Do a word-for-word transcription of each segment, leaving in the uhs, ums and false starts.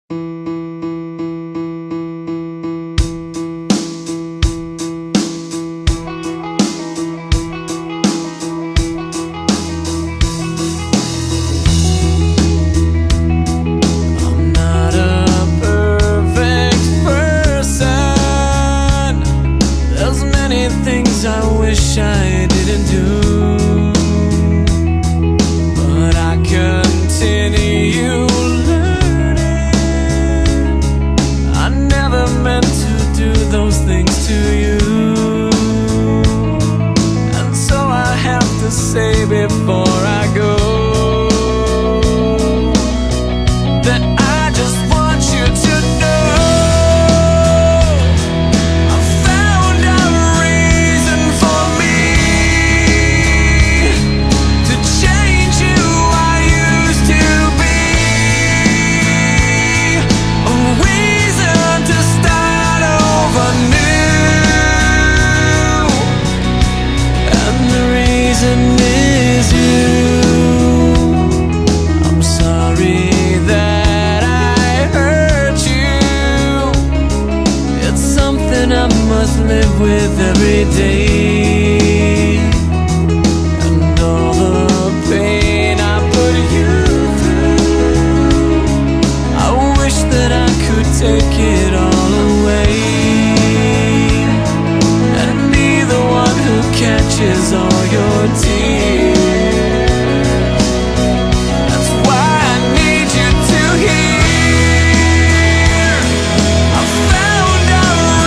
Things I wish I didn't do, but I continue learning. I never meant to do those things to you, and so I have to say before I go that I just want you to know I must live with every day, and all the pain I put you through, I wish that I could take it all away, and be the one who catches all your tears. That's why I need you to hear I found a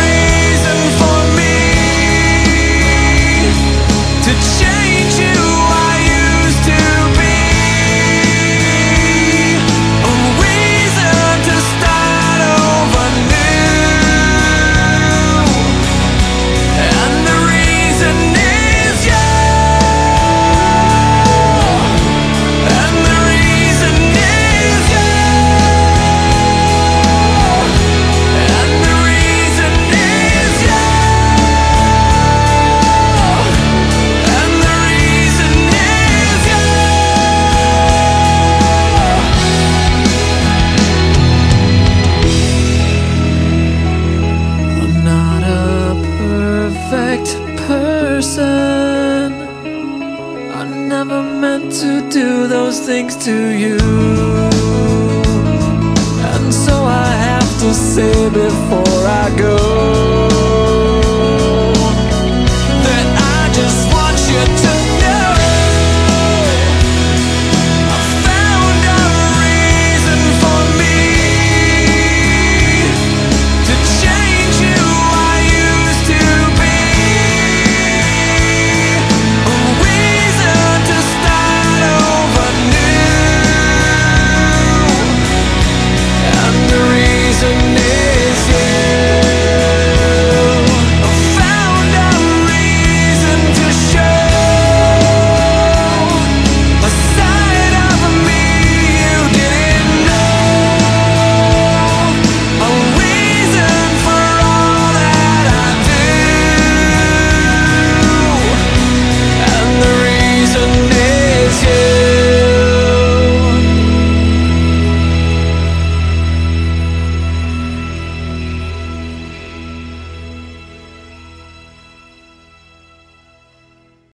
to change you I used to be, a reason to start over new, and the reason is you, and the reason is you, and the reason is you. Person, I never meant to do those things to you, and so I have to say before I go